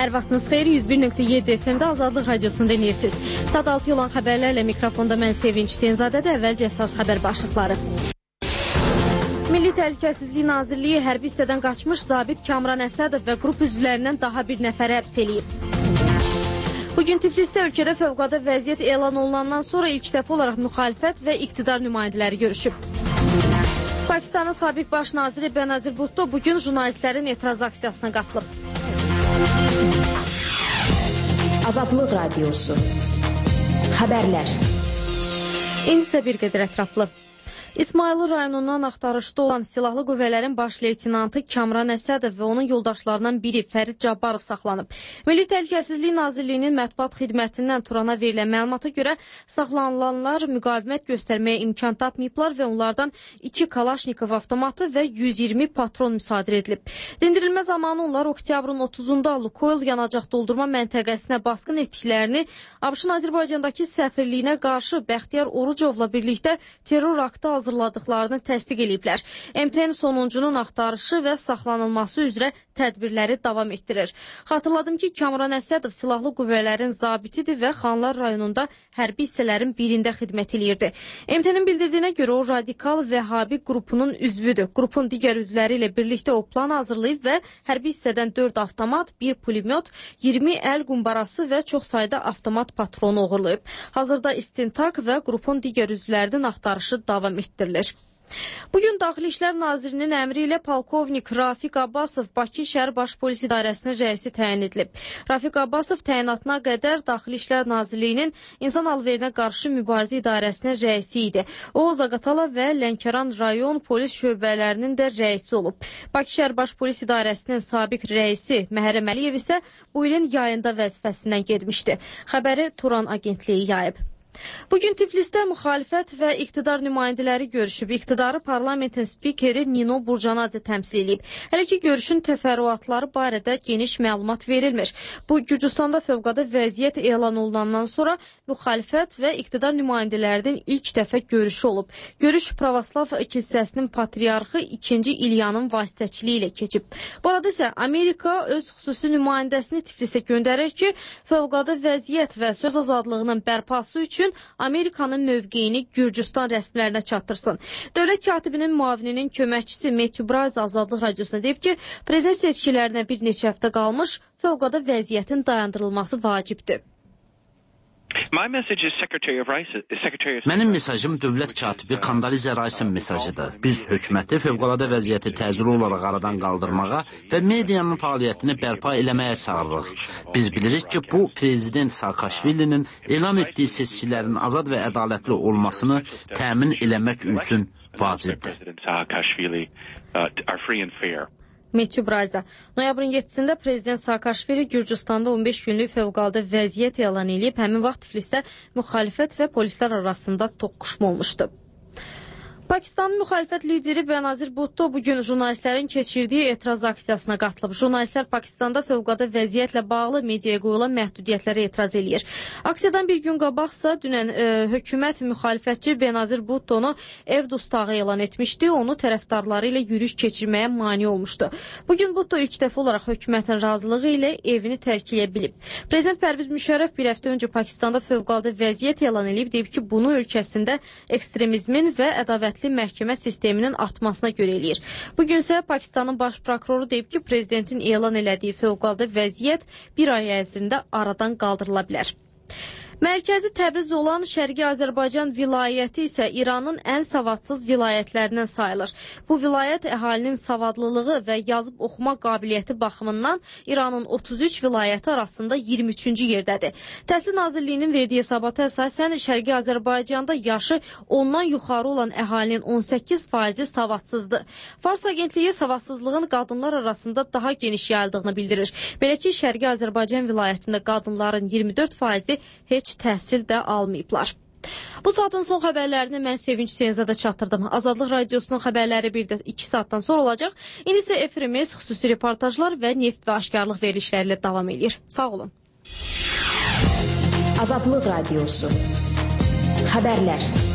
Hər vaxtınız xeyir, 101.7 FM-də Azadlıq Radiosunu dinləyirsiniz. Saat 6 olan xəbərlərlə mikrofonda mən Sevinç Hüseynzadədə, əvvəlcə əsas xəbər başlıqları. Milli Təhlükəsizlik Nazirliyi hərbi hissədən qaçmış zabit Kamran Əsədov və qrup üzvlərindən daha bir nəfəri həbs eləyib. Bugün Tiflisdə ölkədə fövqəladə vəziyyət elan olunandan sonra ilk dəfə olaraq müxalifət və iqtidar nümayəndələri görüşüb. Pakistanın sabiq baş naziri Benazir Bhutto bugün jurnalistlərin etiraz aksiyasına qatılıb. Azadlıq Radiosu. Xəbərlər. İndi isə bir qədər ətraflı. İsmayılı rayonundan axtarışda olan silahlı qüvvələrin baş leytinantı Kamran Əsədov və onun yoldaşlarından biri Fərid Cabbarov saxlanıb. Milli Təhlükəsizlik Nazirliyinin mətbuat xidmətindən Turana verilən məlumata görə saxlanılanlar müqavimət göstərməyə imkan tapmayıblar və onlardan 2 Kalaşnikov avtomatı və 120 patron müsadirə edilib. Dindirilmə zamanı onlar oktyabrın 30-da Lukoil yanacaq doldurma məntəqəsinə basqın etdiklərini ABŞ-ın Azərbaycandakı səfirliyinə qarşı Bəxtiyar Orucovla birlikdə terror aktı hazırladıqlarını təsdiq ediblər. MTN sonuncunun axtarışı və saxlanılması üzrə tədbirləri davam etdirir. Xatırladım ki, Kamran Əsədov silahlı qüvvələrin zabitidir və Xanlar rayonunda hərbi hissələrin birində xidmət edirdi. MTN-in bildirdiyinə görə o radikal Vəhabi qrupunun üzvüdür. Qrupun digər üzvləri ilə birlikdə o plan hazırlayıb və hərbi hissədən 4 avtomat, 1 pulemyot, 20 əl qumbarası və çox sayda avtomat patronu uğurlayıb. Hazırda istintaq və qrupun digər üzvlərinin axtarışı davam etdirilir. Bugün Daxili İşlər Nazirinin əmri ilə polkovnik Rafiq Abbasov Bakı şəhər baş polis idarəsinin rəisi təyin edilib. Rafiq Abbasov təyinatına qədər Daxili İşlər Nazirliyinin insan alverinə qarşı mübarizə idarəsinin rəisi idi. O, Zaqatala və Lənkəran rayon polis şöbələrinin də rəisi olub. Bakı şəhər baş polis idarəsinin sabiq rəisi Məhərrəm Əliyev isə bu ilin yayında vəzifəsindən getmişdi. Xəbəri Turan agentliyi yayıb. Bugün Tiflisdə müxalifət və iqtidar nümayəndələri görüşüb. İqtidarı parlamentin spikeri Nino Burcanadze təmsil edib. Hələ ki, görüşün təfərrüatları barədə geniş məlumat verilmir. Bu, Gürcüstanda fövqəladə vəziyyət elan olunandan sonra müxalifət və iqtidar nümayəndələrinin ilk dəfə görüşü olub. Görüş Pravoslav kilsəsinin patriarxı 2. İlyanın vasitəçiliyi ilə keçib. Bu arada isə Amerika öz xüsusi nümayəndəsini Tiflisə göndərir ki, fövqəladə vəziyyət və söz azadlığının bərpası üçün Amerikanın mövqeyini Gürcüstan rəsmilərinə çatdırsın. Dövlət katibinin müavininin köməkçisi Matthew Bryce Azadlıq Radiosuna deyib ki, prezident seçkilərinə bir neçə həftə qalmış, fövqəladə vəziyyətin dayandırılması vacibdir. Mənim mesajım dövlət katibi Kandalizə Raisin mesajıdır. Biz hökuməti fövqəladə vəziyyəti təcili olaraq aradan qaldırmağa və medianın fəaliyyətini bərpa eləməyə çağırırıq. Biz bilirik ki, bu prezident Saakashvilinin elan etdiyi seçkilərin azad və ədalətli olmasını təmin eləmək üçün vacibdir. Matthew Bryce. Noyabrın 7-sində prezident Saakashvili Gürcüstanda 15 günlük fövqəladə vəziyyət elan edib, həmin vaxt Tiflisdə müxalifət və polislər arasında toqquşma olmuşdu. Pakistanın müxalifət lideri Benazir Bhutto bugün jurnalistlərin keçirdiyi etiraz aksiyasına qatılıb. Jurnalistlər Pakistanda fövqəladə vəziyyətlə bağlı mediaya qoyulan məhdudiyyətlərə etiraz eləyir. Aksiyadan bir gün qabaqsa dünən hökumət müxalifətçi Benazir Bhuttonu ev dustağı elan etmişdi. Onu tərəfdarları ilə yürüyüş keçirməyə mane olmuşdu. Bugün Bhutto ilk dəfə olaraq hökumətin razılığı ilə evini tərk edə bilib. Prezident Pərviz Müşərrəf bir həftə öncə Pakistanda fövqəladə vəziyyət elan edib, deyib ki, bunu ölkəsində ekstremizmin və ədavət məhkəmə sisteminin artmasına görə eləyir. Bugün isə Pakistanın baş prokuroru deyib ki, prezidentin elan elədiyi fövqəladə vəziyyət bir ay ərzində aradan qaldırıla bilər. Mərkəzi Təbriz olan Şərqi Azərbaycan vilayəti isə İranın ən savadsız vilayətlərindən sayılır. Bu vilayət əhalinin savadlılığı və yazıb oxuma qabiliyyəti baxımından İranın 33 vilayəti arasında 23-cü yerdədir. Təhsil Nazirliyinin verdiyi hesabata əsasən Şərqi Azərbaycanda yaşı ondan yuxarı olan əhalinin 18% savadsızdır. Fars agentliyi savadsızlığın qadınlar arasında daha geniş yayıldığını bildirir. Belə ki, Şərqi Azərbaycan vilayətində qadınların 24% heç təhsil də almayıblar. Bu saatın son xəbərlərini mən Sevinç Hüseynzadə çatdırdım. Azadlıq Radiosunun xəbərləri bir də 2 saatdan sonra olacaq. İndi isə efirimiz xüsusi reportajlar və neft və aşkarlıq verilişləri ilə davam edir. Sağ olun. Azadlıq Radiosu. Xəbərlər.